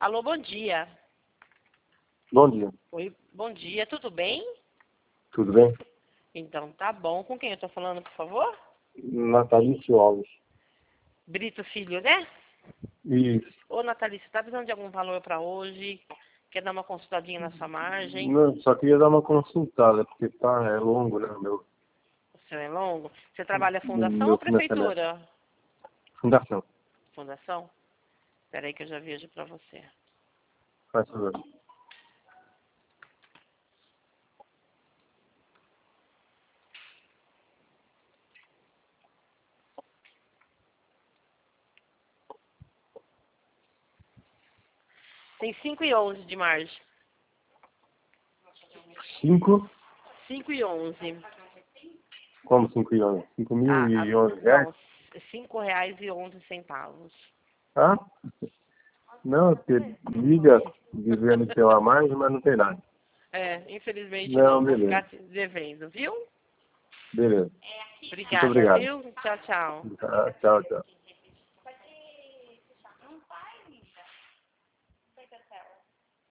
Alô, bom dia. Bom dia. Oi, bom dia, tudo bem? Tudo bem? Então, tá bom. Com quem eu tô falando, por favor? Natalício Alves. Brito Filho, né? Isso. Ô, Natalício, tá precisando de algum valor para hoje? Quer dar uma consultadinha na sua margem? Não, só queria dar uma consultada, porque é longo, né, O seu é longo? Você trabalha fundação ou meu financiamento. prefeitura? Fundação. Fundação? Espera aí que eu já vejo para você. Faz favor. Tem 5 e 11 de margem. 5? 5 e 11. Como 5 e 11? 5 mil e 11 reais? Não, R$ 5,11. Ah? Não, você liga dizendo que tem uma margem, mas não tem nada. É, infelizmente Não, não. Vou beleza. ficar te devendo, viu? Beleza. Muito Obrigada, obrigado. viu? Tchau, tchau. Tá, tchau, tchau.